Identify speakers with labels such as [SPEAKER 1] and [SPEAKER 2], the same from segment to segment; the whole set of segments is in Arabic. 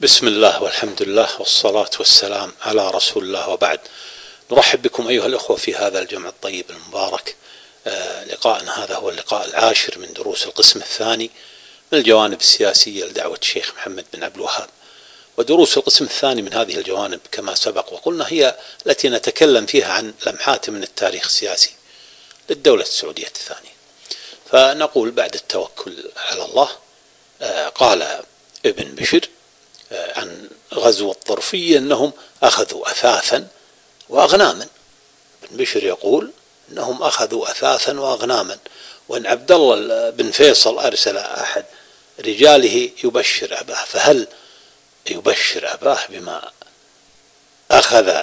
[SPEAKER 1] بسم الله والحمد لله والصلاة والسلام على رسول الله، وبعد. نرحب بكم أيها الأخوة في هذا الجمع الطيب المبارك. لقاءنا هذا هو اللقاء العاشر من دروس القسم الثاني من الجوانب السياسية لدعوة الشيخ محمد بن عبد الوهاب. ودروس القسم الثاني من هذه الجوانب كما سبق وقلنا هي التي نتكلم فيها عن لمحات من التاريخ السياسي للدولة السعودية الثانية. فنقول بعد التوكل على الله، قال ابن بشر عن غزو الطرفية أنهم أخذوا أثاثا وأغناما. ابن بشر يقول أنهم أخذوا أثاثا وأغناما، وأن عبد الله بن فيصل أرسل أحد رجاله يبشر أباه. فهل يبشر أباه بما أخذ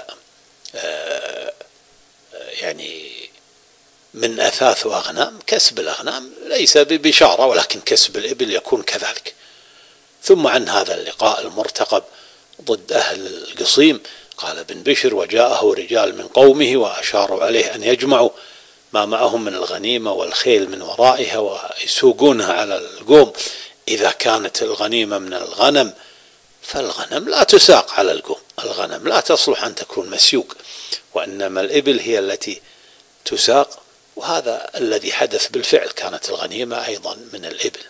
[SPEAKER 1] يعني من أثاث وأغنام؟ كسب الأغنام ليس ببشارة، ولكن كسب الإبل يكون كذلك. ثم عن هذا اللقاء المرتقب ضد أهل القصيم، قال ابن بشر: وجاءه رجال من قومه وأشاروا عليه أن يجمعوا ما معهم من الغنيمة والخيل من ورائها ويسوقونها على القوم. إذا كانت الغنيمة من الغنم فالغنم لا تساق على القوم، الغنم لا تصلح أن تكون مسيوق، وإنما الإبل هي التي تساق. وهذا الذي حدث بالفعل، كانت الغنيمة أيضا من الإبل.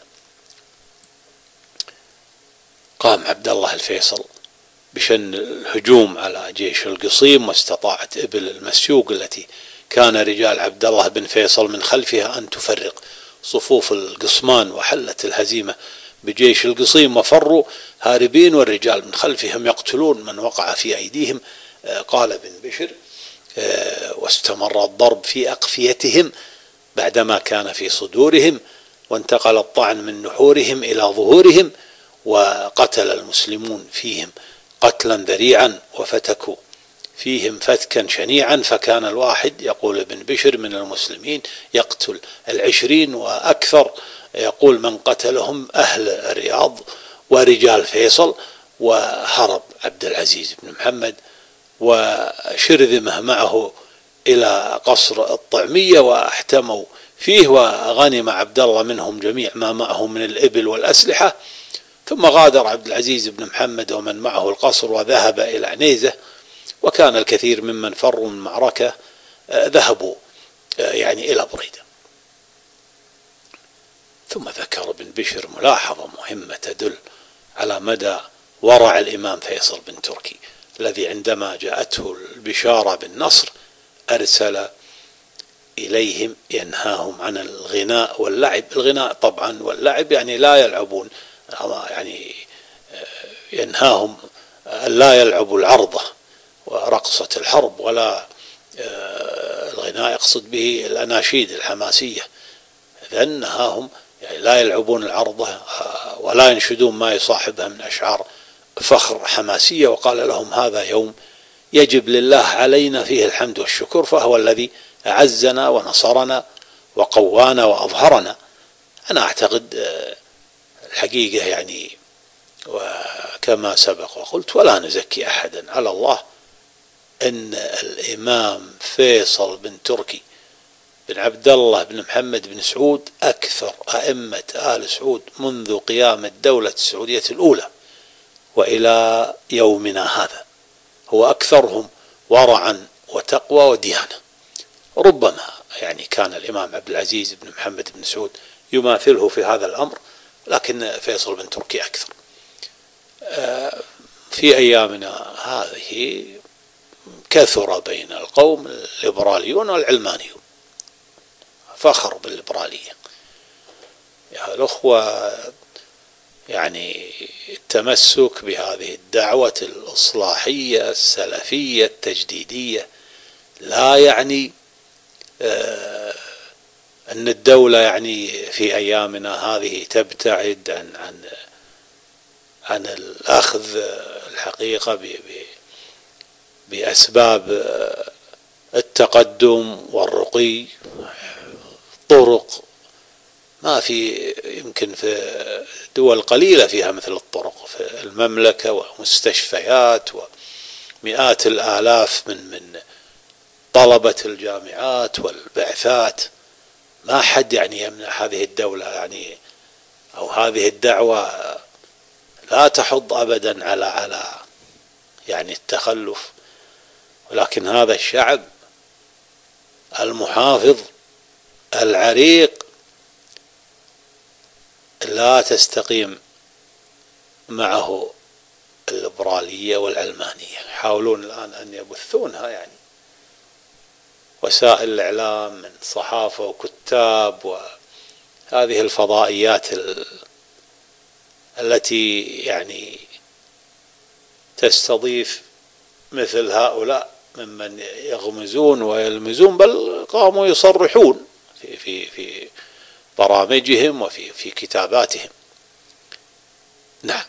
[SPEAKER 1] قام عبد الله الفيصل بشن الهجوم على جيش القصيم، واستطاعت إبل المسيوق التي كان رجال عبد الله بن فيصل من خلفها أن تفرق صفوف القصمان، وحلت الهزيمة بجيش القصيم وفروا هاربين، والرجال من خلفهم يقتلون من وقع في أيديهم. قال ابن بشر: واستمر الضرب في أقفيتهم بعدما كان في صدورهم، وانتقل الطعن من نحورهم إلى ظهورهم، وقتل المسلمون فيهم قتلا ذريعا، وفتكوا فيهم فتكا شنيعا. فكان الواحد، يقول ابن بشر، من المسلمين يقتل 20 وأكثر. يقول من قتلهم أهل الرياض ورجال فيصل. وهرب عبد العزيز بن محمد وشرذمه معه إلى قصر الطعمية واحتموا فيه، وغنم عبد الله منهم جميع ما معه من الإبل والأسلحة. ثم غادر عبد العزيز بن محمد ومن معه القصر وذهب إلى عنيزة، وكان الكثير ممن فروا من المعركة ذهبوا يعني إلى بريدة. ثم ذكر ابن بشر ملاحظة مهمة تدل على مدى ورع الإمام فيصل بن تركي، الذي عندما جاءته البشارة بالنصر أرسل إليهم ينهاهم عن الغناء واللعب. الغناء طبعا واللعب يعني لا يلعبون، يعني ينهاهم أن لا يلعبوا العرضة ورقصة الحرب، ولا الغناء يقصد به الأناشيد الحماسية. إذن نهاهم يعني لا يلعبون العرضة ولا ينشدون ما يصاحبها من أشعار فخر حماسية. وقال لهم: هذا يوم يجب لله علينا فيه الحمد والشكر، فهو الذي أعزنا ونصرنا وقوانا وأظهرنا. أنا أعتقد الحقيقة يعني، وكما سبق وقلت ولا نزكي أحدا على الله، أن الإمام فيصل بن تركي بن عبد الله بن محمد بن سعود أكثر أئمة آل سعود منذ قيام الدولة السعودية الأولى وإلى يومنا هذا، هو أكثرهم ورعا وتقوى وديانة. ربما يعني كان الإمام عبد العزيز بن محمد بن سعود يماثله في هذا الأمر، لكن فيصل بن تركي أكثر. في أيامنا هذه كثر بين القوم الليبراليون والعلمانيون، فخر بالليبرالية. يا الأخوة، يعني التمسك بهذه الدعوة الإصلاحية السلفية التجديدية لا يعني أن الدولة يعني في أيامنا هذه تبتعد عن الأخذ الحقيقة بأسباب التقدم والرقي. طرق ما في، يمكن في دول قليلة فيها مثل الطرق في المملكة، ومستشفيات، ومئات الآلاف من طلبة الجامعات والبعثات. ما حد يعني يمنع هذه الدولة يعني أو هذه الدعوة لا تحض أبدا على يعني التخلف، ولكن هذا الشعب المحافظ العريق لا تستقيم معه الليبرالية والعلمانية. يحاولون الآن أن يبثونها، يعني وسائل الإعلام من صحافة وكتاب وهذه الفضائيات التي يعني تستضيف مثل هؤلاء ممن يغمزون ويلمزون، بل قاموا يصرحون في برامجهم وفي كتاباتهم. نعم.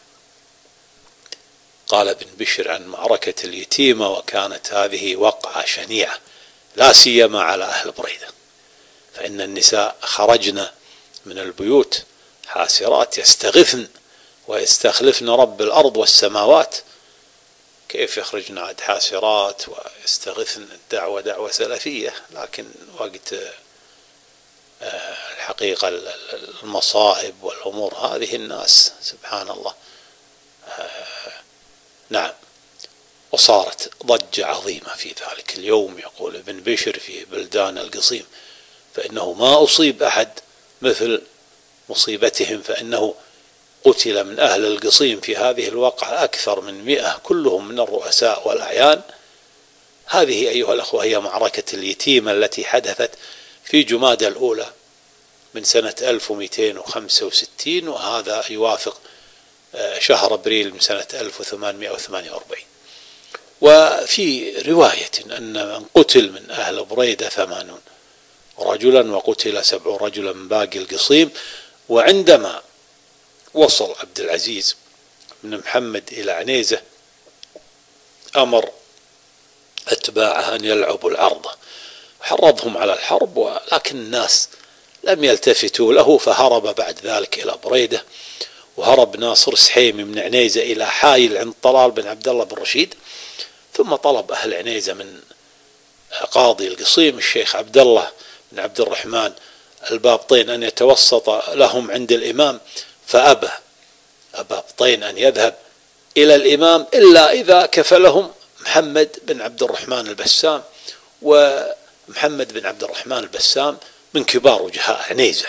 [SPEAKER 1] قال ابن بشر عن معركة اليتيمة: وكانت هذه وقعة شنيعة لا سيما على أهل بريدة، فإن النساء خرجن من البيوت حاسرات يستغثن ويستخلفن رب الأرض والسماوات. كيف يخرجن عاد حاسرات ويستغثن؟ الدعوة دعوة سلفية، لكن وقت الحقيقة المصائب والأمور هذه الناس سبحان الله. نعم. وصارت ضجة عظيمة في ذلك اليوم. يقول ابن بشر في بلدان القصيم: فإنه ما أصيب أحد مثل مصيبتهم، فإنه قتل من أهل القصيم في هذه الوقعة أكثر من 100 كلهم من الرؤساء والأعيان. هذه أيها الأخوة هي معركة اليتيمة التي حدثت في جمادى الأولى من سنة 1265، وهذا يوافق شهر أبريل من سنة 1848. وفي رواية أن من قتل من أهل بريدة 80 رجلا، وقتل 70 رجلا من باقي القصيم. وعندما وصل عبد العزيز بن محمد إلى عنيزة أمر أتباعه أن يلعبوا العرضة، حرضهم على الحرب، ولكن الناس لم يلتفتوا له، فهرب بعد ذلك إلى بريدة. وهرب ناصر سحيمي من عنيزة إلى حايل عند طلال بن عبد الله بن رشيد. ثم طلب أهل عنيزة من قاضي القصيم الشيخ عبد الله بن عبد الرحمن البابطين أن يتوسط لهم عند الإمام، فأبى بابطين أن يذهب إلى الإمام إلا إذا كفلهم محمد بن عبد الرحمن البسام. ومحمد بن عبد الرحمن البسام من كبار وجهاء عنيزة،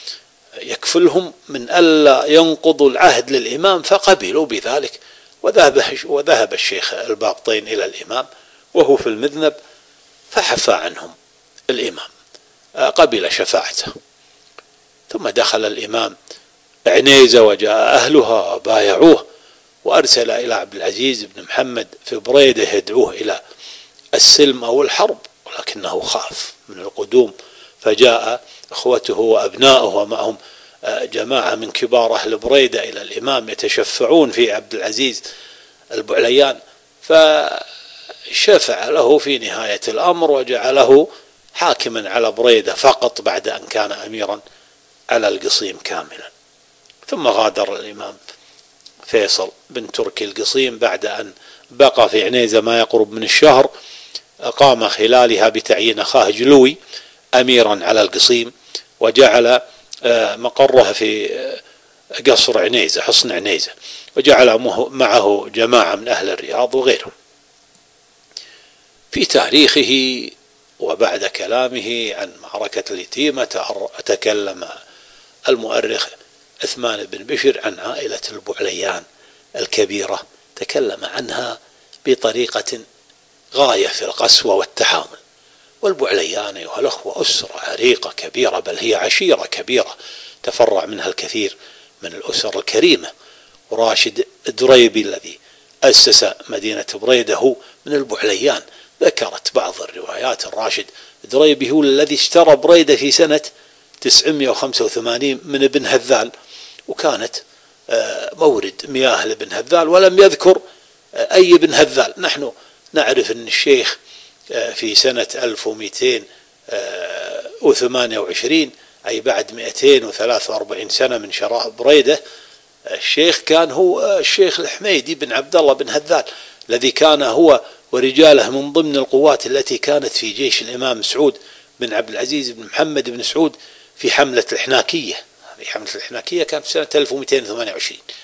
[SPEAKER 1] يكفلهم من ألا ينقضوا العهد للإمام، فقبلوا بذلك. وذهب الشيخ البابطين إلى الإمام وهو في المذنب، فحفى عنهم الإمام، قبل شفاعته. ثم دخل الإمام عنيزة وجاء أهلها وبايعوه، وأرسل إلى عبد العزيز بن محمد في بريدة يدعوه إلى السلم أو الحرب، ولكنه خاف من القدوم. فجاء أخوته وأبناؤه ومعهم جماعة من كبار أهل بريدة إلى الإمام يتشفعون في عبد العزيز البعليان، فشفع له في نهاية الأمر وجعله حاكما على بريدة فقط بعد أن كان أميرا على القصيم كاملا. ثم غادر الإمام فيصل بن تركي القصيم بعد أن بقى في عنيزة ما يقرب من الشهر، قام خلالها بتعيين أخاه جلوي أميرا على القصيم، وجعل مقره في قصر عنيزة حصن عنيزة، وجعل معه جماعة من أهل الرياض وغيرهم. في تاريخه وبعد كلامه عن معركة اليتيمة تكلم المؤرخ عثمان بن بشر عن عائلة البعليان الكبيرة، تكلم عنها بطريقة غاية في القسوة والتحامل. والبعليان أيها الأخوة أسرة عريقة كبيرة، بل هي عشيرة كبيرة تفرع منها الكثير من الأسر الكريمة. وراشد دريبي الذي أسس مدينة بريدة هو من البعليان. ذكرت بعض الروايات الراشد دريبي هو الذي اشترى بريدة في سنة 985 من ابن هذال، وكانت مورد مياه لابن هذال، ولم يذكر أي ابن هذال. نحن نعرف أن الشيخ في سنة 1228 أي بعد 243 سنة من شراء بريدة، الشيخ كان هو الشيخ الحميدي بن عبد الله بن هذال، الذي كان هو ورجاله من ضمن القوات التي كانت في جيش الإمام سعود بن عبد العزيز بن محمد بن سعود في حملة الحناكية. في حملة الحناكية كانت في سنة 1228.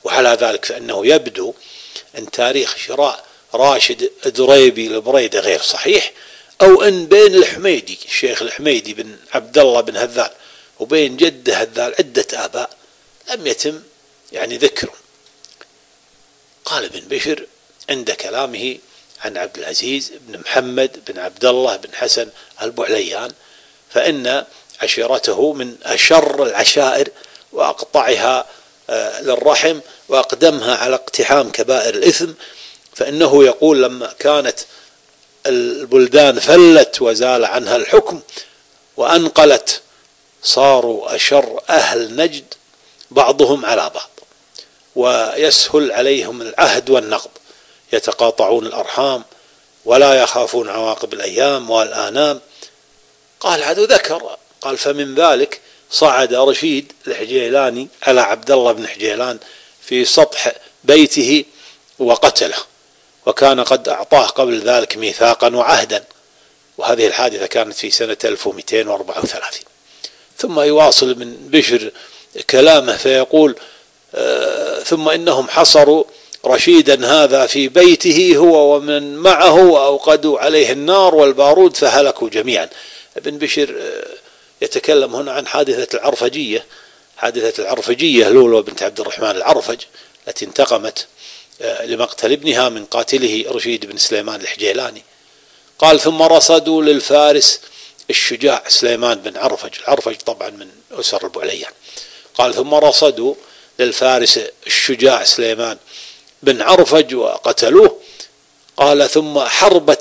[SPEAKER 1] وعلى ذلك فإنه يبدو أن تاريخ شراء راشد دريبي لبريدة غير صحيح، أو أن بين الحميدي الشيخ الحميدي بن عبد الله بن هذال وبين جده هذال عدة آباء لم يتم ذكرهم. قال ابن بشر عند كلامه عن عبد العزيز بن محمد بن عبد الله بن حسن البعليان فإن عشيرته من أشر العشائر وأقطعها للرحم وأقدمها على اقتحام كبائر الإثم، فإنه يقول لما كانت البلدان فلت وزال عنها الحكم وأنقلت صاروا أشر أهل نجد بعضهم على بعض، ويسهل عليهم العهد والنقض، يتقاطعون الأرحام ولا يخافون عواقب الأيام والآنام. قال عدو ذكر، قال فمن ذلك صعد رشيد الحجيلاني على عبد الله بن حجيلان في سطح بيته وقتله، وكان قد أعطاه قبل ذلك ميثاقا وعهدا، وهذه الحادثة كانت في سنة 1234. ثم يواصل ابن بشر كلامه فيقول ثم إنهم حصروا رشيدا هذا في بيته هو ومن معه وأوقدوا عليه النار والبارود فهلكوا جميعا. ابن بشر يتكلم هنا عن حادثة العرفجية، حادثة العرفجية لولو بنت عبد الرحمن العرفج التي انتقمت لمقتل ابنها من قاتله رشيد بن سليمان الحجيلاني. قال ثم رصدوا للفارس الشجاع سليمان بن عرفج، العرفج طبعا من أسر البعليان. قال ثم رصدوا للفارس الشجاع سليمان بن عرفج وقتلوه. قال ثم حربة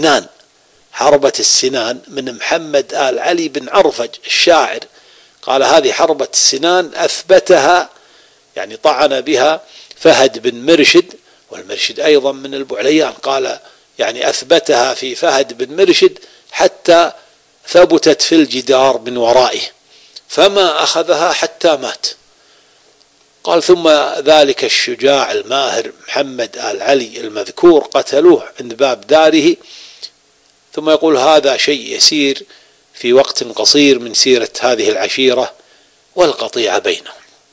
[SPEAKER 1] السنان من محمد آل علي بن عرفج الشاعر، قال هذه حربة السنان أثبتها طعن بها فهد بن مرشد، والمرشد أيضا من البعليان، قال أثبتها في فهد بن مرشد حتى ثبتت في الجدار من ورائه فما أخذها حتى مات. قال ثم ذلك الشجاع الماهر محمد آل علي المذكور قتلوه عند باب داره. ثم يقول هذا شيء يسير في وقت قصير من سيرة هذه العشيرة والقطيعة بينهم.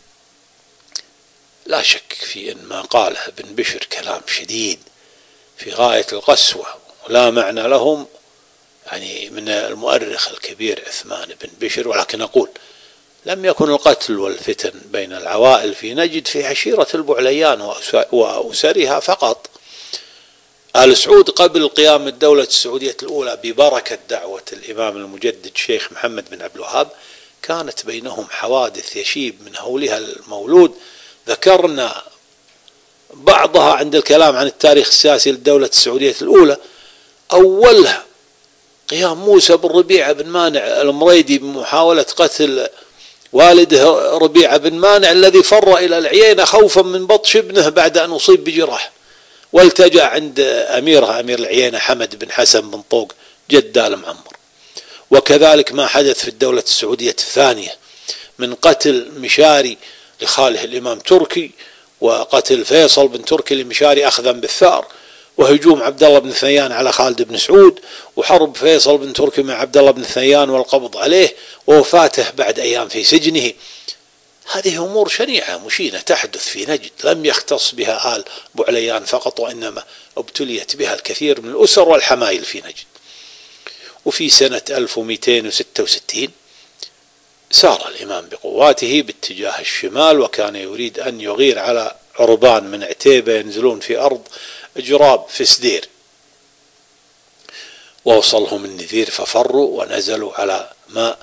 [SPEAKER 1] لا شك في أن ما قاله ابن بشر كلام شديد في غاية القسوة ولا معنى لهم من المؤرخ الكبير عثمان بن بشر، ولكن أقول لم يكن القتل والفتن بين العوائل في نجد في عشيرة البعليان وأسرها فقط. آل سعود قبل قيام الدولة السعودية الأولى ببركة دعوة الإمام المجدد شيخ محمد بن عبد الوهاب كانت بينهم حوادث يشيب من هولها المولود، ذكرنا بعضها عند الكلام عن التاريخ السياسي للدولة السعودية الأولى. أولها قيام موسى بن ربيعة بن مانع المريدي بمحاولة قتل والده ربيعة بن مانع الذي فر إلى العيينة خوفا من بطش ابنه بعد أن أصيب بجراح، والتجأ عند أميرها أمير العيينة حمد بن حسن بن طوق جد آل معمر. وكذلك ما حدث في الدولة السعودية الثانية من قتل مشاري لخاله الإمام تركي، وقتل فيصل بن تركي لمشاري أخذا بالثأر، وهجوم عبد الله بن ثيان على خالد بن سعود، وحرب فيصل بن تركي مع عبد الله بن ثيان والقبض عليه، ووفاته بعد أيام في سجنه. هذه أمور شنيعة مشينة تحدث في نجد لم يختص بها آل بعليان فقط، وإنما ابتليت بها الكثير من الأسر والحمايل في نجد. وفي سنة 1266 سار الإمام بقواته باتجاه الشمال، وكان يريد أن يغير على عربان من عتيبة ينزلون في أرض جراب في سدير، ووصلهم النذير ففروا ونزلوا على ماء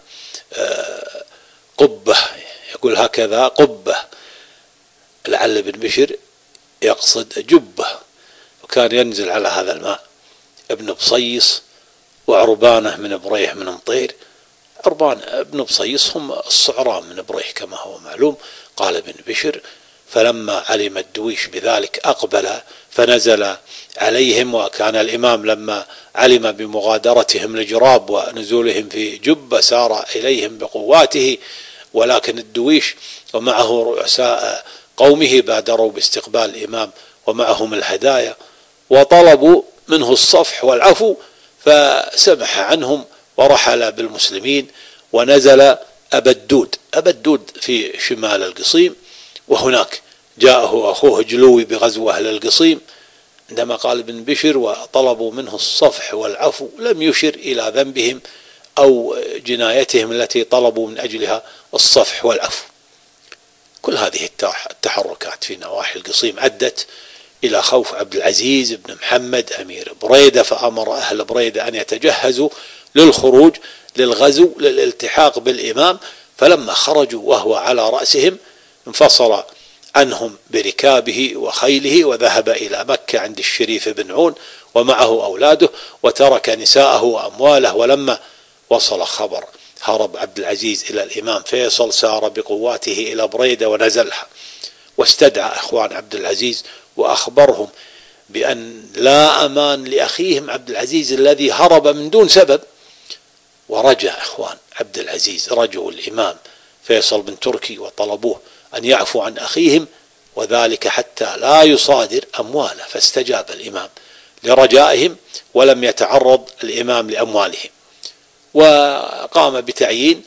[SPEAKER 1] قبة، يقول هكذا قبة، لعل ابن بشر يقصد جبة، وكان ينزل على هذا الماء ابن بصيص وعربانه من بريح من مطير. عربان ابن بصيص هم الصعران من بريح كما هو معلوم. قال ابن بشر فلما علم الدويش بذلك أقبل فنزل عليهم، وكان الإمام لما علم بمغادرتهم لجراب ونزولهم في جبة سار إليهم بقواته، ولكن الدويش ومعه رؤساء قومه بادروا باستقبال الإمام ومعهم الهدايا، وطلبوا منه الصفح والعفو، فسمح عنهم ورحل بالمسلمين ونزل أبا الدود في شمال القصيم، وهناك جاءه أخوه جلوي بغزو أهل القصيم، عندما قال ابن بشر وطلبوا منه الصفح والعفو لم يشر إلى ذنبهم أو جنايتهم التي طلبوا من أجلها الصفح والعفو. كل هذه التحركات في نواحي القصيم أدت إلى خوف عبد العزيز بن محمد أمير بريدة، فأمر أهل بريدة أن يتجهزوا للخروج للغزو للالتحاق بالإمام. فلما خرجوا وهو على رأسهم انفصل عنهم بركابه وخيله وذهب إلى مكة عند الشريف بن عون ومعه أولاده، وترك نساءه وأمواله. ولما وصل خبر هرب عبد العزيز إلى الإمام فيصل سار بقواته إلى بريدة ونزلها، واستدعى إخوان عبد العزيز وأخبرهم بأن لا أمان لأخيهم عبد العزيز الذي هرب من دون سبب. ورجع إخوان عبد العزيز رجعوا الإمام فيصل بن تركي وطلبوه أن يعفو عن أخيهم، وذلك حتى لا يصادر أمواله، فاستجاب الإمام لرجائهم ولم يتعرض الإمام لأموالهم، وقام بتعيين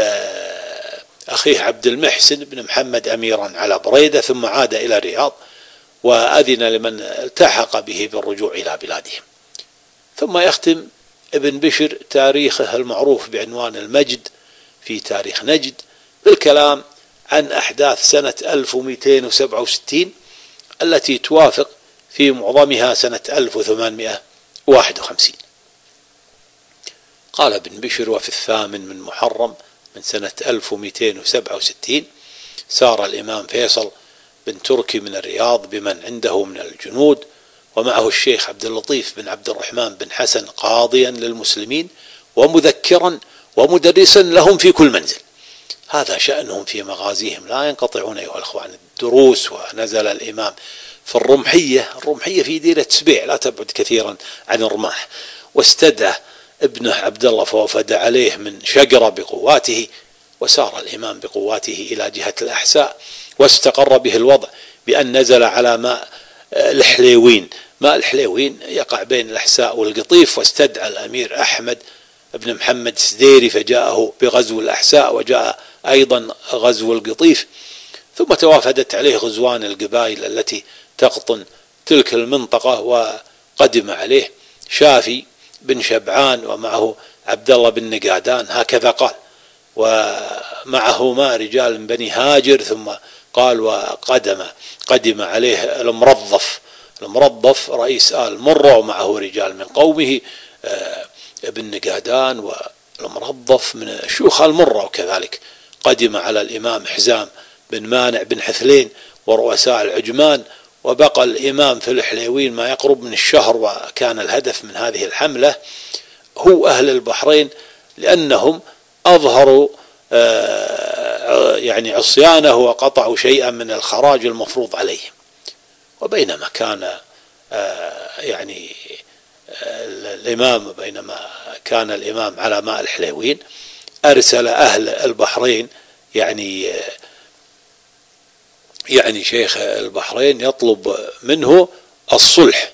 [SPEAKER 1] أخيه عبد المحسن بن محمد أميرا على بريدة، ثم عاد إلى الرياض وأذن لمن التحق به بالرجوع إلى بلادهم. ثم يختم ابن بشر تاريخه المعروف بعنوان المجد في تاريخ نجد بالكلام عن أحداث سنة 1267 التي توافق في معظمها سنة 1851. قال ابن بشر: وفي 8 من محرم من سنة 1267 سار الإمام فيصل بن تركي من الرياض بمن عنده من الجنود، ومعه الشيخ عبد اللطيف بن عبد الرحمن بن حسن قاضيا للمسلمين ومذكرا ومدرسا لهم في كل منزل. هذا شأنهم في مغازيهم، لا ينقطعون أيها الأخوان الدروس. ونزل الإمام في الرمحية في ديرة سبيع لا تبعد كثيرا عن الرماح، واستدعى ابنه عبد الله فوفد عليه من شقرة بقواته، وسار الإمام بقواته إلى جهة الأحساء، واستقر به الوضع بأن نزل على ماء الحليوين. ماء الحليوين يقع بين الأحساء والقطيف، واستدعى الأمير أحمد بن محمد السديري فجاءه بغزو الأحساء، وجاء أيضا غزو القطيف. ثم توافدت عليه غزوان القبائل التي تقطن تلك المنطقة، وقدم عليه شافي بن شبعان ومعه عبد الله بن نقادان، هكذا قال، ومعهما رجال من بني هاجر. ثم قال: قدم عليه المرضف رئيس آل مرة ومعه رجال من قومه، ابن نقادان والمرضف من شيوخ المرة. وكذلك قدم على الإمام حزام بن مانع بن حثلين ورؤساء العجمان. وبقى الإمام في الحليوين ما يقرب من الشهر، وكان الهدف من هذه الحملة هو أهل البحرين، لأنهم أظهروا يعني عصيانه وقطعوا شيئا من الخراج المفروض عليهم. وبينما كان كان الإمام على ماء الحليوين، أرسل أهل البحرين يعني شيخ البحرين يطلب منه الصلح،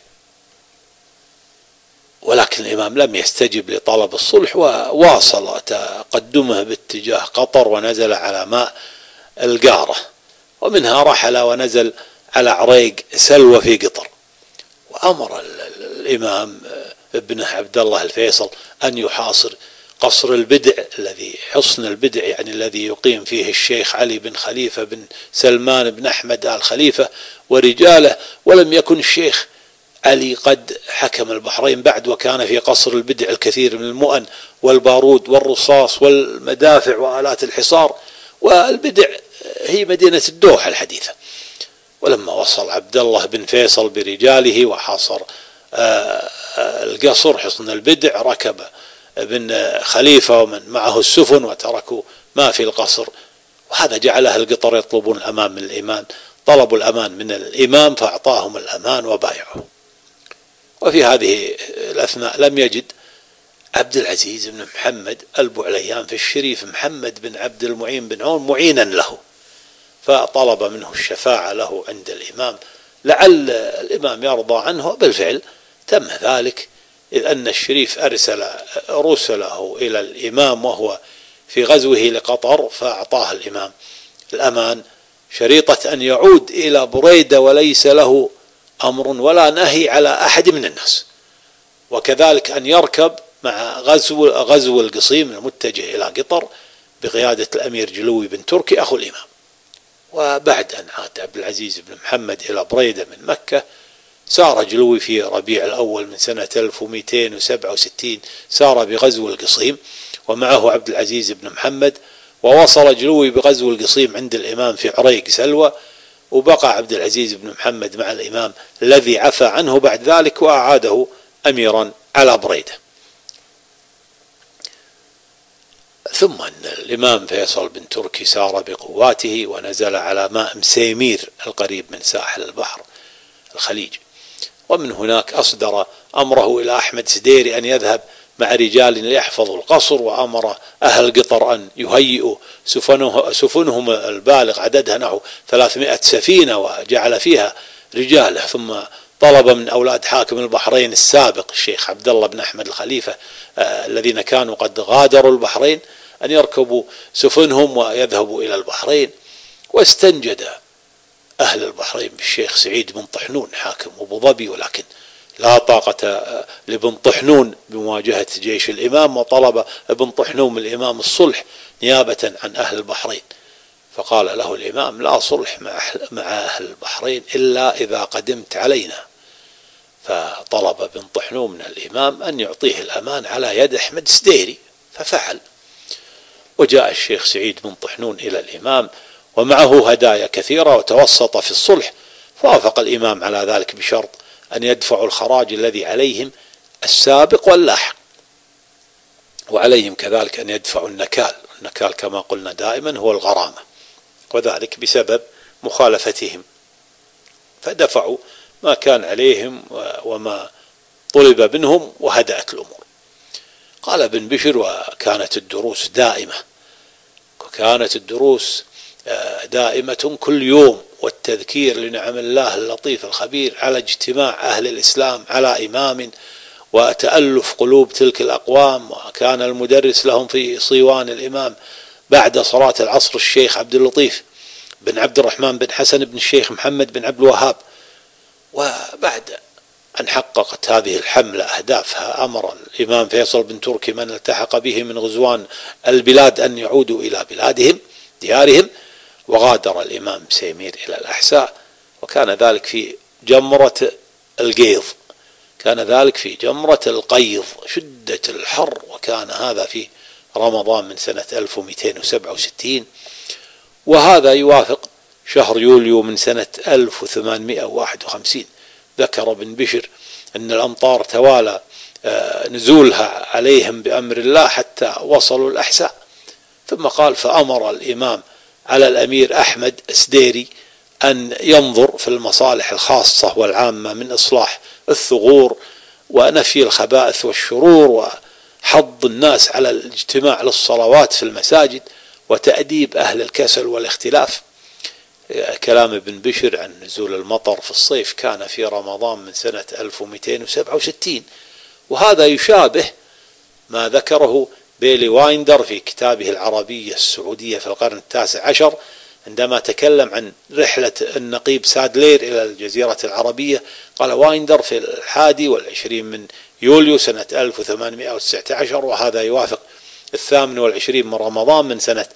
[SPEAKER 1] ولكن الإمام لم يستجب لطلب الصلح، وواصل تقدمه باتجاه قطر ونزل على ماء القارة، ومنها رحل ونزل على عريق سلوى في قطر. وأمر الإمام ابنه عبد الله الفيصل أن يحاصر قصر البدع حصن البدع الذي يقيم فيه الشيخ علي بن خليفة بن سلمان بن أحمد آل خليفة ورجاله. ولم يكن الشيخ علي قد حكم البحرين بعد، وكان في قصر البدع الكثير من المؤن والبارود والرصاص والمدافع وآلات الحصار، والبدع هي مدينة الدوحة الحديثة. ولما وصل عبد الله بن فيصل برجاله وحاصر القصر حصن البدع، ركب ابن خليفة ومن معه السفن وتركوا ما في القصر، وهذا جعل أهل قطر يطلبون الأمان من الإمام. طلبوا الأمان من الإمام فأعطاهم الأمان وبايعه. وفي هذه الأثناء لم يجد عبد العزيز بن محمد البعليان في الشريف محمد بن عبد المعين بن عون معينا له، فطلب منه الشفاعة له عند الإمام لعل الإمام يرضى عنه. بالفعل تم ذلك، إذ أن الشريف أرسل رسله إلى الإمام وهو في غزوه لقطر، فأعطاه الإمام الأمان شريطة أن يعود إلى بريدة وليس له أمر ولا نهي على أحد من الناس، وكذلك أن يركب مع غزو القصيم المتجه إلى قطر بقيادة الأمير جلوي بن تركي أخو الإمام. وبعد أن عاد عبد العزيز بن محمد إلى بريدة من مكة، سار جلوي في ربيع الأول من سنة 1267 سار بغزو القصيم ومعه عبد العزيز بن محمد، ووصل جلوي بغزو القصيم عند الإمام في عريق سلوى، وبقى عبد العزيز بن محمد مع الإمام الذي عفى عنه بعد ذلك وأعاده أميرا على بريدة. ثم أن الإمام فيصل بن تركي سار بقواته ونزل على ماء مسيمير القريب من ساحل البحر الخليج، ومن هناك أصدر أمره إلى أحمد سديري أن يذهب مع رجال ليحفظوا القصر، وأمر أهل قطر أن يهيئوا سفنهم البالغ عددها نحو 300 سفينة وجعل فيها رجاله. ثم طلب من أولاد حاكم البحرين السابق الشيخ عبد الله بن أحمد الخليفة الذين كانوا قد غادروا البحرين أن يركبوا سفنهم ويذهبوا إلى البحرين، واستنجد أهل البحرين بالشيخ سعيد بن طحنون حاكم أبو ظبي، ولكن لا طاقة لابن طحنون بمواجهة جيش الإمام، وطلب ابن طحنون من الإمام الصلح نيابة عن أهل البحرين، فقال له الإمام: لا صلح مع أهل البحرين إلا إذا قدمت علينا. فطلب ابن طحنون من الإمام أن يعطيه الأمان على يد أحمد سديري، ففعل. وجاء الشيخ سعيد بن طحنون إلى الإمام ومعه هدايا كثيرة وتوسط في الصلح، فوافق الإمام على ذلك بشرط أن يدفعوا الخراج الذي عليهم السابق واللاحق، وعليهم كذلك أن يدفعوا النكال كما قلنا دائما هو الغرامة، وذلك بسبب مخالفتهم، فدفعوا ما كان عليهم وما طلب منهم وهدأت الأمور. قال ابن بشر: وكانت الدروس دائمة كل يوم، والتذكير لنعم الله اللطيف الخبير على اجتماع أهل الإسلام على إمام وتألف قلوب تلك الأقوام. وكان المدرس لهم في صيوان الإمام بعد صلاة العصر الشيخ عبد اللطيف بن عبد الرحمن بن حسن بن الشيخ محمد بن عبد الوهاب. وبعد أن حققت هذه الحملة أهدافها، أمر الإمام فيصل بن تركي من التحق به من غزوان البلاد أن يعودوا إلى بلادهم ديارهم، وغادر الإمام سيمير إلى الأحساء، وكان ذلك في جمرة القيض، القيض شدة الحر، وكان هذا في رمضان من سنة 1267، وهذا يوافق شهر يوليو من سنة 1851. ذكر ابن بشر أن الأمطار توالى نزولها عليهم بأمر الله حتى وصلوا الأحساء. ثم قال: فأمر الإمام على الأمير أحمد سديري أن ينظر في المصالح الخاصة والعامة من إصلاح الثغور ونفي الخبائث والشرور وحض الناس على الاجتماع للصلوات في المساجد وتأديب أهل الكسل والاختلاف. كلام ابن بشر عن نزول المطر في الصيف كان في رمضان من سنة 1267، وهذا يشابه ما ذكره بيلي وايندر في كتابه العربية السعودية في القرن 19 عندما تكلم عن رحلة النقيب سادلير إلى الجزيرة العربية. قال وايندر: في 21 من يوليو سنة 1819، وهذا يوافق 28 من رمضان من سنة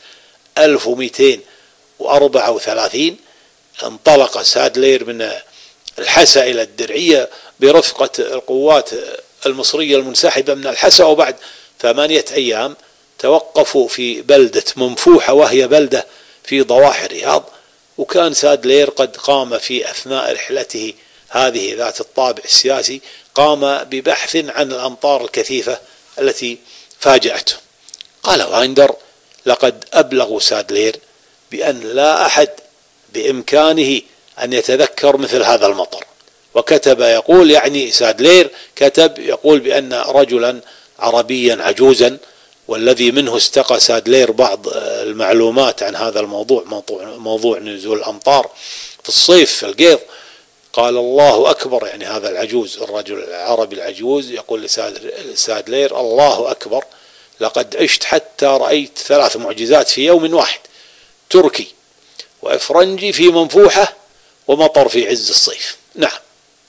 [SPEAKER 1] 1234، انطلق سادلير من الحسا إلى الدرعية برفقة القوات المصرية المنسحبة من الحسا، وبعد 8 أيام توقفوا في بلدة منفوحة وهي بلدة في ضواحي الرياض. وكان سادلير قد قام في أثناء رحلته هذه ذات الطابع السياسي قام ببحث عن الأمطار الكثيفة التي فاجأته. قال وايندر: لقد أبلغوا سادلير بأن لا أحد بإمكانه أن يتذكر مثل هذا المطر، وكتب يقول، يعني سادلير كتب يقول بأن رجلا عربيا عجوزا، والذي منه استقى سادلير بعض المعلومات عن هذا الموضوع، موضوع نزول الأمطار في الصيف في القيض. قال: الله أكبر، يعني هذا العجوز الرجل العربي العجوز يقول لسادلير: الله أكبر، لقد عشت حتى رأيت 3 معجزات في يوم واحد: تركي وإفرنجي في منفوحة ومطر في عز الصيف. نعم.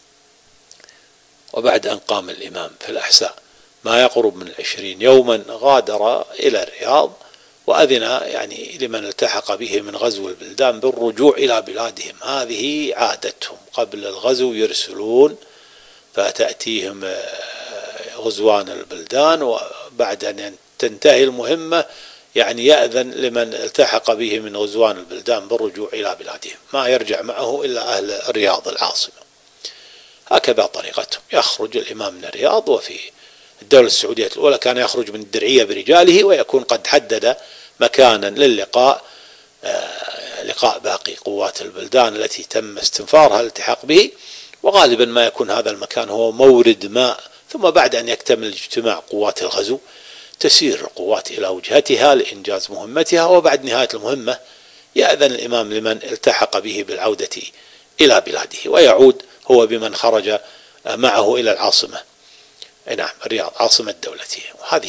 [SPEAKER 1] وبعد أن قام الإمام في الأحساء ما يقرب من 20 يوما غادر إلى الرياض، وأذن يعني لمن التحق به من غزو البلدان بالرجوع إلى بلادهم. هذه عادتهم، قبل الغزو يرسلون فتأتيهم غزوان البلدان، وبعد أن تنتهي المهمة يعني يأذن لمن التحق به من غزوان البلدان بالرجوع إلى بلادهم، ما يرجع معه إلا أهل الرياض العاصمة. هكذا طريقتهم. يخرج الإمام من الرياض، وفي الدولة السعودية الأولى كان يخرج من الدرعية برجاله، ويكون قد حدد مكانا للقاء لقاء باقي قوات البلدان التي تم استنفارها الالتحاق به، وغالبا ما يكون هذا المكان هو مورد ماء. ثم بعد أن يكتمل اجتماع قوات الغزو تسير القوات إلى وجهتها لإنجاز مهمتها، وبعد نهاية المهمة يأذن الإمام لمن التحق به بالعودة إلى بلاده، ويعود هو بمن خرج معه إلى العاصمة، نعم الرياض عاصمة دولته.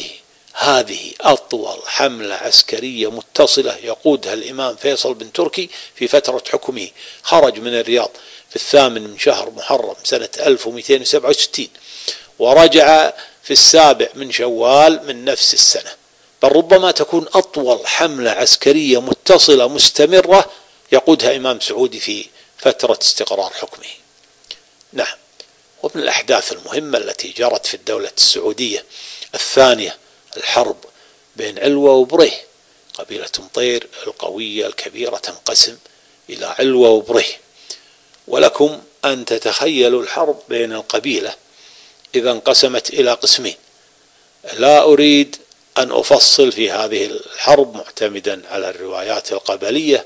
[SPEAKER 1] هذه أطول حملة عسكرية متصلة يقودها الإمام فيصل بن تركي في فترة حكمه. خرج من الرياض في 8 من شهر محرم سنة 1267، ورجع في 7 من شوال من نفس السنة، بل ربما تكون أطول حملة عسكرية متصلة مستمرة يقودها إمام سعودي في فترة استقرار حكمه. نعم. ومن الأحداث المهمة التي جرت في الدولة السعودية الثانية الحرب بين علوة وبريه. قبيلة مطير القوية الكبيرة تنقسم إلى علوة وبريه، ولكم أن تتخيلوا الحرب بين القبيلة إذا انقسمت إلى قسمين. لا أريد أن أفصل في هذه الحرب معتمدا على الروايات القبلية،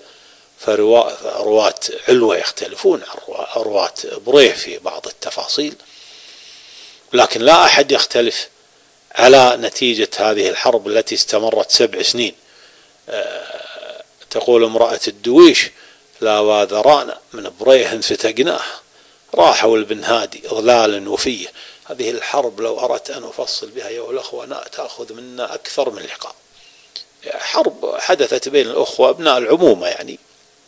[SPEAKER 1] فرواة علوة يختلفون عن رواة بريه في بعض التفاصيل، لكن لا أحد يختلف على نتيجة هذه الحرب التي استمرت 7 سنين. تقول امرأة الدويش: لا واذرانا من بريه فتقناه، راحوا البن هادي ضلالا وفيه. هذه الحرب لو أردت أن أفصل بها يا الأخوة تأخذ منا أكثر من لقاء. حرب حدثت بين الأخوة أبناء العمومة يعني.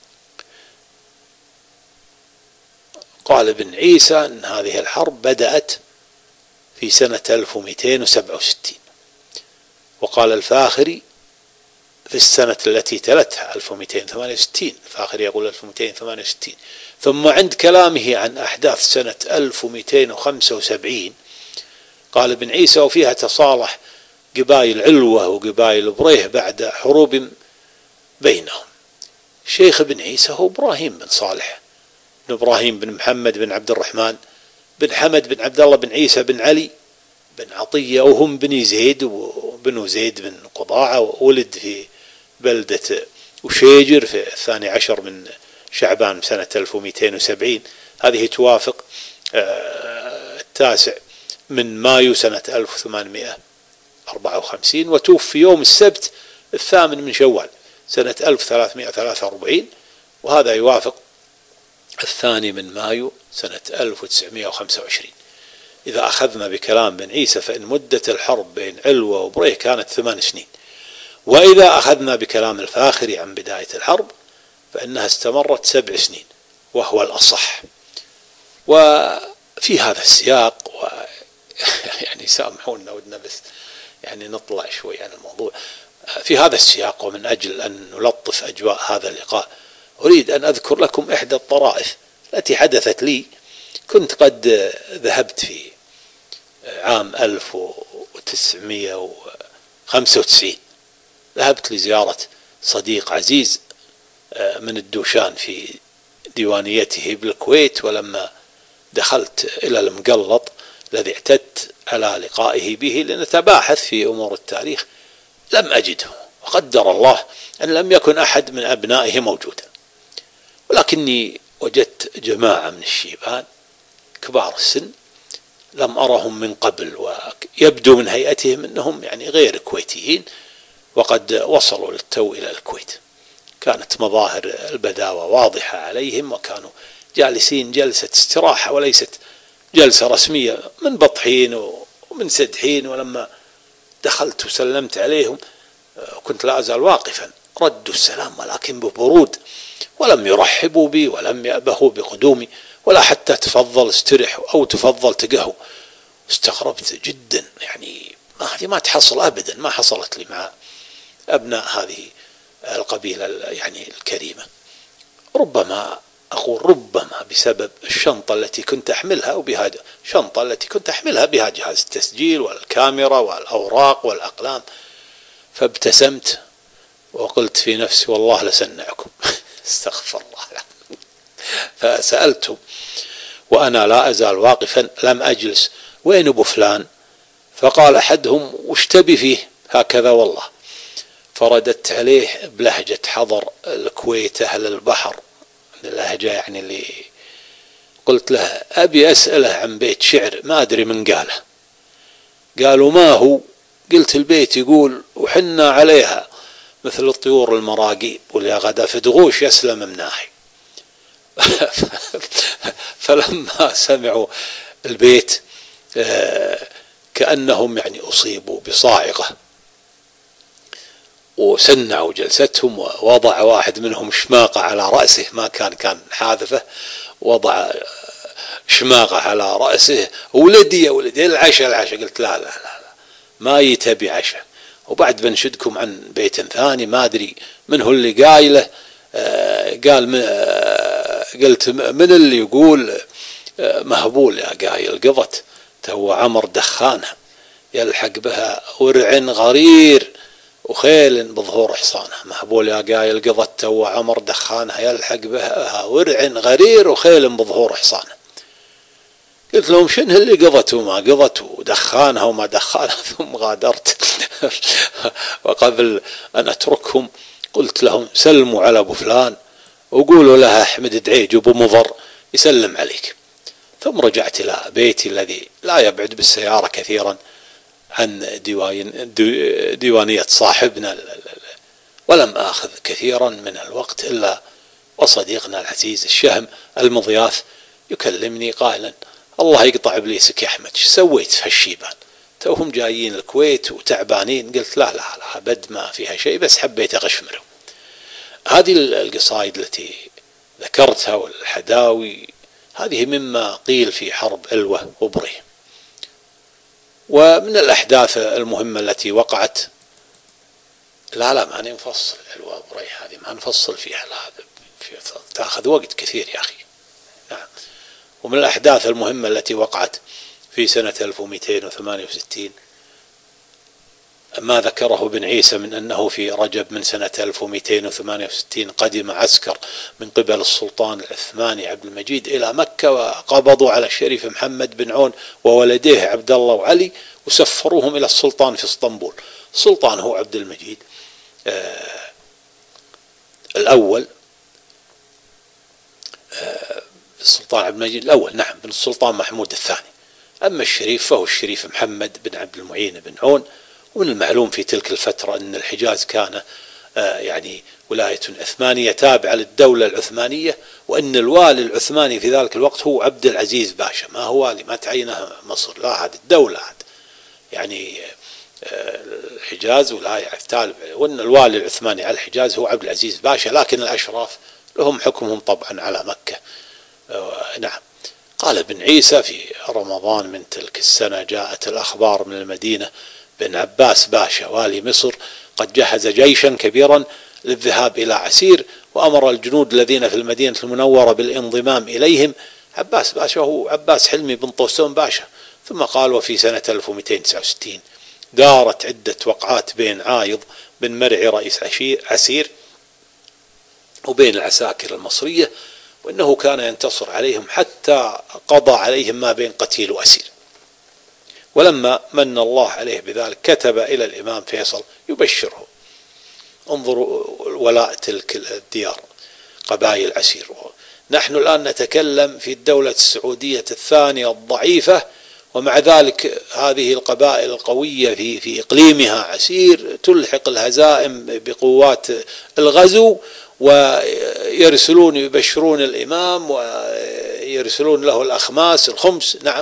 [SPEAKER 1] قال ابن عيسى أن هذه الحرب بدأت في سنة 1267، وقال الفاخري في السنة التي تلتها 1268. الفاخري يقول 1268. ثم عند كلامه عن أحداث سنة 1275 قال ابن عيسى: وفيها تصالح قبائل علوة وقبائل بريه بعد حروب بينهم. شيخ ابن عيسى هو إبراهيم بن صالح بن إبراهيم بن محمد بن عبد الرحمن بن حمد بن عبد الله بن عيسى بن علي بن عطية، وهم بني زيد وبنو زيد بن قضاعة، وولد في بلدة وشيجر في 12 من شعبان سنة 1270. هذه توافق 9 من مايو سنة 1854، وتوفي يوم السبت 8 من شوال سنة 1343، وهذا يوافق 2 من مايو سنة 1925. إذا أخذنا بكلام بن عيسى فإن مدة الحرب بين علوة وبريه كانت 8 سنين، وإذا أخذنا بكلام الفاخري عن بداية الحرب فإنها استمرت 7 سنين، وهو الأصح. وفي هذا السياق يعني سامحونا ودنا بس يعني نطلع شوي عن الموضوع. في هذا السياق ومن أجل أن نلطف أجواء هذا اللقاء أريد أن أذكر لكم إحدى الطرائف التي حدثت لي. كنت قد ذهبت في عام 1995، ذهبت لزيارة صديق عزيز من الدوشان في ديوانيته بالكويت، ولما دخلت إلى المقلط الذي اعتدت على لقائه به لنتباحث في أمور التاريخ لم أجده، وقدر الله أن لم يكن أحد من أبنائه موجودا، ولكني وجدت جماعة من الشيبان كبار السن لم أرهم من قبل، ويبدو من هيئتهم أنهم يعني غير كويتيين وقد وصلوا للتو إلى الكويت. كانت مظاهر البداوة واضحة عليهم، وكانوا جالسين جلسة استراحة وليست جلسة رسمية، من بطحين ومن سدحين. ولما دخلت وسلمت عليهم كنت لا أزال واقفا ردوا السلام ولكن ببرود، ولم يرحبوا بي ولم يأبهوا بقدومي، ولا حتى تفضل استرح أو تفضل تقهو. استغربت جدا، يعني هذه ما تحصل أبدا، ما حصلت لي مع أبناء هذه القبيلة يعني الكريمة. ربما أقول ربما بسبب الشنطة التي كنت أحملها، وبهذا الشنطة التي كنت أحملها بها جهاز التسجيل والكاميرا والأوراق والأقلام. فابتسمت وقلت في نفسي والله لسنعكم. استغفر الله. فسألتهم وأنا لا أزال واقفا لم أجلس: وين أبو فلان؟ فقال أحدهم: وش تبي فيه هكذا والله؟ فرددت عليه بلهجة حضر الكويت أهل البحر، اللهجة يعني اللي قلت له: أبي أسأله عن بيت شعر ما أدري من قاله. قالوا: ما هو؟ قلت: البيت يقول: وحنا عليها مثل الطيور المراقيب، واللي غدا في دغوش يسلم مناحي. فلما سمعوا البيت كأنهم يعني أصيبوا بصاعقة، وسنعوا جلستهم، ووضع واحد منهم شماقة على رأسه، ما كان حاذفه، وضع شماقة على رأسه: ولدي يا ولدي العشاء. قلت: لا لا لا, لا ما يتبي عشاء، وبعد بنشدكم عن بيت ثاني ما أدري من هو اللي قايله. قلت: من اللي يقول مهبول يا قايل قضت، تو عمر دخانها يلحق بها ورع غرير وخيل بظهور حصانها. مهبول يا قايل قضت، تو عمر دخانها يلحق بها ورع غرير وخيل بظهور حصانها. قلت لهم: شنو اللي قضت وما قضت ودخانها وما دخانها؟ ثم غادرت. وقبل أن أتركهم قلت لهم: سلموا على أبو فلان وقولوا له أحمد دعيج أبو مضر يسلم عليك. ثم رجعت إلى بيتي الذي لا يبعد بالسيارة كثيرا عن ديوانية صاحبنا، ولم آخذ كثيرا من الوقت إلا وصديقنا العزيز الشهم المضياف يكلمني قائلا: الله يقطع إبليسك يا أحمد، شو سويت في هالشيبان؟ توهم جايين الكويت وتعبانين. قلت: لا لا لا أبد ما فيها شيء، بس حبيت أغشمرهم. هذه القصائد التي ذكرتها والحداوي هذه مما قيل في حرب علوة وبريه. ومن الأحداث المهمة التي وقعت، لا ما نفصل علوة وبريه، هذه ما نفصل فيها، لا تأخذ وقت كثير يا أخي. نعم. ومن الأحداث المهمة التي وقعت في سنة 1268 ما ذكره ابن عيسى من أنه في رجب من سنة 1268 قدم عسكر من قبل السلطان العثماني عبد المجيد إلى مكة، وقبضوا على الشريف محمد بن عون وولديه عبد الله وعلي، وسفروهم إلى السلطان في اسطنبول. السلطان هو عبد المجيد الأول، السلطان عبد المجيد الأول نعم بن السلطان محمود الثاني. أما الشريف فهو الشريف محمد بن عبد المعين بن عون. ومن المعلوم في تلك الفترة أن الحجاز كان يعني ولاية عثمانية تابعة للدولة العثمانية، وأن الوالي العثماني في ذلك الوقت هو عبد العزيز باشا، ما هو والي، ما تعينه مصر، لا هذه الدولة يعني الحجاز ولاية تابعة، وأن الوالي العثماني على الحجاز هو عبد العزيز باشا، لكن الأشراف لهم حكمهم طبعا على مكة. نعم. قال ابن عيسى: في رمضان من تلك السنة جاءت الأخبار من المدينة بن عباس باشا والي مصر قد جهز جيشا كبيرا للذهاب إلى عسير، وأمر الجنود الذين في المدينة المنورة بالانضمام إليهم. عباس باشا هو عباس حلمي بن طوسون باشا. ثم قال: وفي سنة 1269 دارت عدة وقعات بين عايض بن مرعي رئيس عسير وبين العساكر المصرية، وأنه كان ينتصر عليهم حتى قضى عليهم ما بين قتيل وأسير. ولما من الله عليه بذلك كتب إلى الإمام فيصل يبشره. انظروا ولاء تلك الديار قبائل عسير. نحن الآن نتكلم في الدولة السعودية الثانية الضعيفة، ومع ذلك هذه القبائل القوية في إقليمها عسير تلحق الهزائم بقوات الغزو، ويرسلون يبشرون الإمام ويرسلون له الأخماس الخمس. نعم.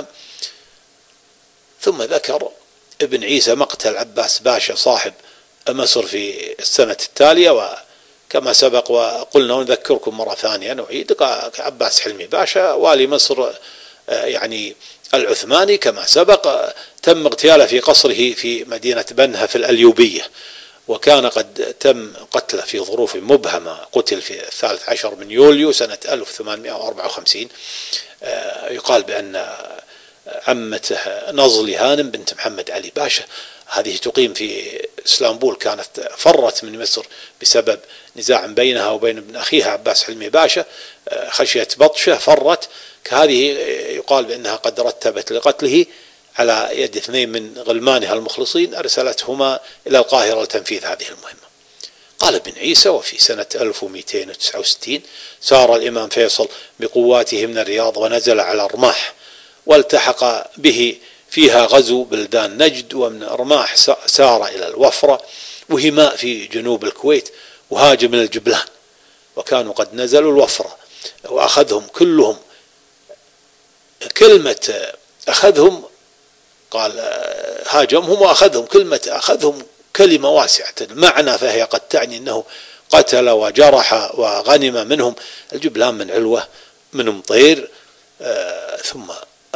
[SPEAKER 1] ثم ذكر ابن عيسى مقتل عباس باشا صاحب مصر في السنة التالية، كما سبق وقلنا ونذكركم مرة ثانية نعيد، عباس حلمي باشا والي مصر يعني العثماني كما سبق تم اغتياله في قصره في مدينة بنها في الأليوبية، وكان قد تم قتله في ظروف مبهمة، قتل في 13 من يوليو سنة 1854. يقال بأن عمته نظلي هانم بنت محمد علي باشا هذه تقيم في اسطنبول، كانت فرت من مصر بسبب نزاع بينها وبين ابن أخيها عباس حلمي باشا، خشية بطشه فرت. هذه يقال بأنها قد رتبت لقتله على يد 2 من غلمانها المخلصين، أرسلتهما إلى القاهرة لتنفيذ هذه المهمة. قال ابن عيسى: وفي سنة 1269 سار الإمام فيصل بقواته من الرياض ونزل على الرماح، والتحق به فيها غزو بلدان نجد، ومن الرماح سار إلى الوفرة وهماء في جنوب الكويت، وهاجم الجبلان، وكانوا قد نزلوا الوفرة وأخذهم كلهم. كلمة أخذهم قال هاجمهم وأخذهم، كلمة أخذهم كلمة واسعة المعنى، فهي قد تعني أنه قتل وجرح وغنم منهم. الجبلان من علوة من مطير ثم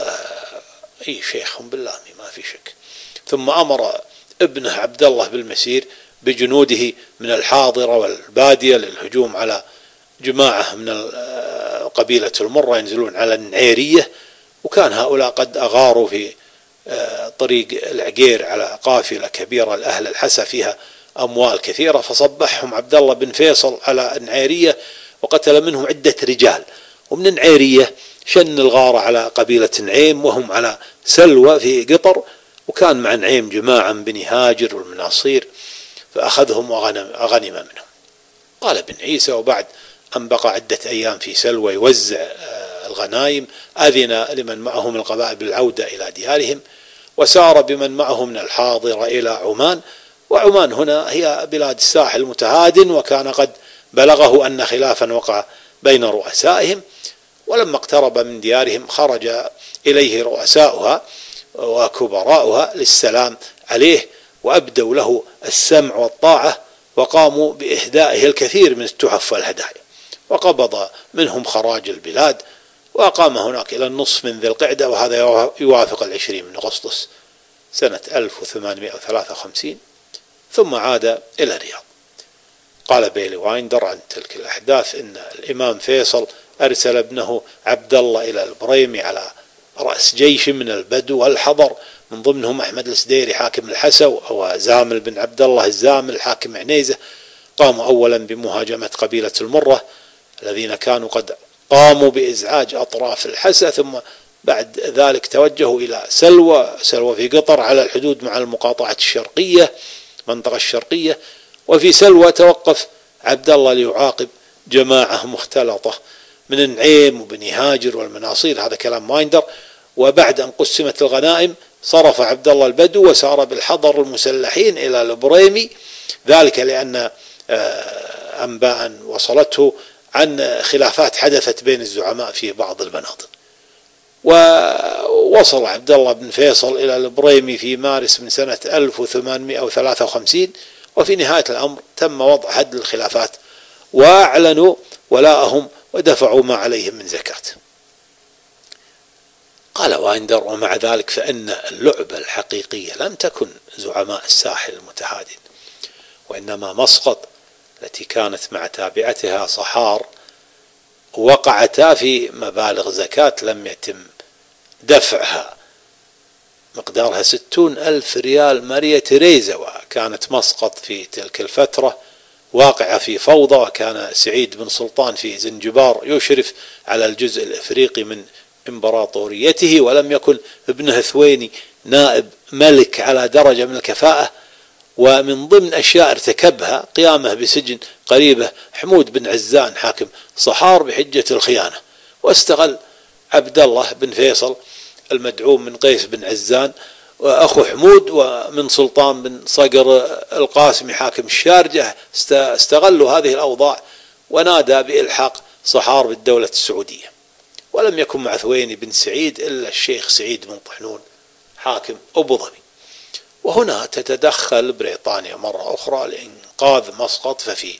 [SPEAKER 1] أي شيخهم بالله ما في شك. ثم أمر ابنه عبد الله بالمسير بجنوده من الحاضرة والبادية للهجوم على جماعة من قبيلة المرة ينزلون على النعيرية، وكان هؤلاء قد أغاروا في طريق العقير على قافلة كبيرة لأهل الحسا فيها أموال كثيرة، فصبحهم عبد الله بن فيصل على النعيرية وقتل منهم عدة رجال. ومن النعيرية شن الغارة على قبيلة نعيم وهم على سلوى في قطر، وكان مع نعيم جماعة من بني هاجر والمناصير فأخذهم وغنم منهم. قال ابن عيسى: وبعد أن بقى عدة أيام في سلوى يوزع الغنائم أذن لمن معه من القبائل بالعودة إلى ديارهم، وسار بمن معه من الحاضرة إلى عمان. وعمان هنا هي بلاد الساحل متهادن، وكان قد بلغه أن خلافا وقع بين رؤسائهم، ولما اقترب من ديارهم خرج إليه رؤساؤها وكبراؤها للسلام عليه، وأبدوا له السمع والطاعة، وقاموا بإهدائه الكثير من التحف والهدايا، وقبض منهم خراج البلاد، وأقام هناك إلى النصف من ذي القعدة، وهذا يوافق 20 من أغسطس سنة 1853، ثم عاد إلى الرياض. قال بيلي وايندر عن تلك الأحداث إن الإمام فيصل أرسل ابنه عبد الله إلى البريمي على رأس جيش من البدو والحضر، من ضمنهم أحمد السديري حاكم الحسو، وزامل بن عبد الله الزامل حاكم عنيزة. قاموا أولا بمهاجمة قبيلة المرة الذين كانوا قد قاموا بإزعاج أطراف الحسا، ثم بعد ذلك توجهوا إلى سلوى في قطر على الحدود مع المقاطعة الشرقية، منطقة الشرقية. وفي سلوى توقف عبد الله ليعاقب جماعة مختلطة من النعيم وبني هاجر والمناصير، هذا كلام وايندر. وبعد أن قسمت الغنائم صرف عبد الله البدو وسار بالحضر المسلحين إلى البريمي، ذلك لأن أنباء وصلته عن خلافات حدثت بين الزعماء في بعض المناطق. ووصل عبد الله بن فيصل إلى البريمي في مارس من سنة 1853، وفي نهاية الأمر تم وضع حد للخلافات، وأعلنوا ولاءهم ودفعوا ما عليهم من زكاة. قال وايندر: ومع ذلك فإن اللعبة الحقيقية لم تكن زعماء الساحل المتهادن، وإنما مسقط التي كانت مع تابعتها صحار وقعتا في مبالغ زكاة لم يتم دفعها مقدارها 60,000 ريال ماريا تريزا. وكانت مسقط في تلك الفترة واقعة في فوضى، وكان سعيد بن سلطان في زنجبار يشرف على الجزء الإفريقي من إمبراطوريته، ولم يكن ابنه ثويني نائب ملك على درجة من الكفاءة. ومن ضمن أشياء ارتكبها قيامه بسجن قريبه حمود بن عزان حاكم صحار بحجة الخيانة، واستغل عبد الله بن فيصل المدعوم من قيس بن عزان وأخو حمود ومن سلطان بن صقر القاسمي حاكم الشارجة، استغلوا هذه الأوضاع ونادى بإلحاق صحار بالدولة السعودية. ولم يكن مع ثويني بن سعيد إلا الشيخ سعيد بن طحنون حاكم أبو ظبي. وهنا تتدخل بريطانيا مرة أخرى لإنقاذ مسقط، ففي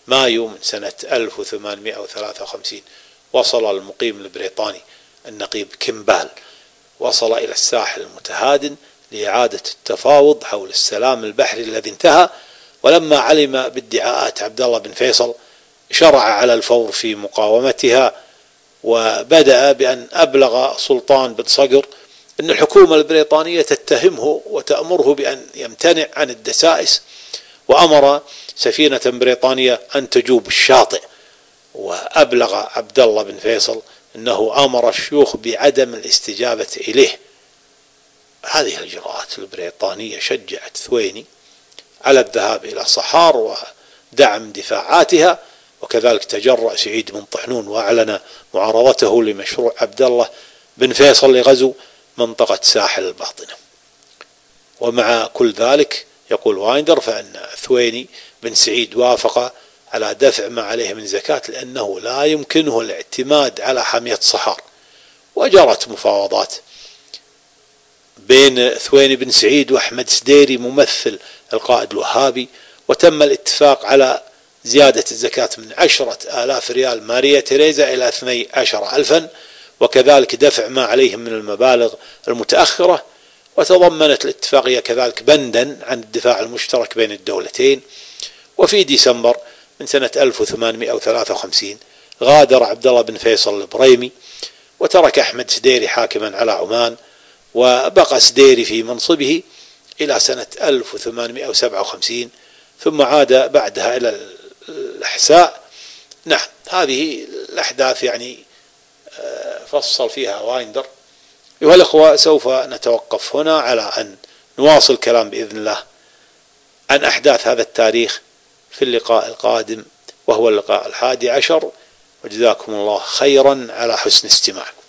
[SPEAKER 1] مايو من سنة 1853 وصل المقيم البريطاني النقيب كيمبال وصل إلى الساحل المتهادن لإعادة التفاوض حول السلام البحري الذي انتهى، ولما علم بادعاءات عبد الله بن فيصل شرع على الفور في مقاومتها، وبدأ بأن أبلغ سلطان بن صقر أن الحكومة البريطانية تتهمه وتأمره بأن يمتنع عن الدسائس، وأمر سفينة بريطانية أن تجوب الشاطئ، وأبلغ عبد الله بن فيصل أنه أمر الشيوخ بعدم الاستجابة إليه. هذه الإجراءات البريطانية شجعت ثويني على الذهاب إلى الصحار ودعم دفاعاتها، وكذلك تجرأ سعيد بن طحنون وأعلن معارضته لمشروع عبد الله بن فيصل لغزو منطقة ساحل الباطنة. ومع كل ذلك يقول وايندر فإن ثويني بن سعيد وافق على دفع ما عليه من زكاة لأنه لا يمكنه الاعتماد على حامية صحار. وجرت مفاوضات بين ثويني بن سعيد وأحمد سديري ممثل القائد الوهابي، وتم الاتفاق على زيادة الزكاة من 10,000 ريال ماريا تيريزا إلى 12,000، وكذلك دفع ما عليهم من المبالغ المتأخرة. وتضمنت الاتفاقية كذلك بندا عن الدفاع المشترك بين الدولتين. وفي ديسمبر من سنة 1853 غادر عبد الله بن فيصل البريمي، وترك أحمد سديري حاكما على عمان، وبقى سديري في منصبه إلى سنة 1857 ثم عاد بعدها إلى الأحساء. نعم، هذه الأحداث يعني فصل فيها وايندر. أيها الأخوة، سوف نتوقف هنا على أن نواصل كلام بإذن الله عن أحداث هذا التاريخ في اللقاء القادم، وهو اللقاء 11. وجزاكم الله خيرا على حسن استماعكم.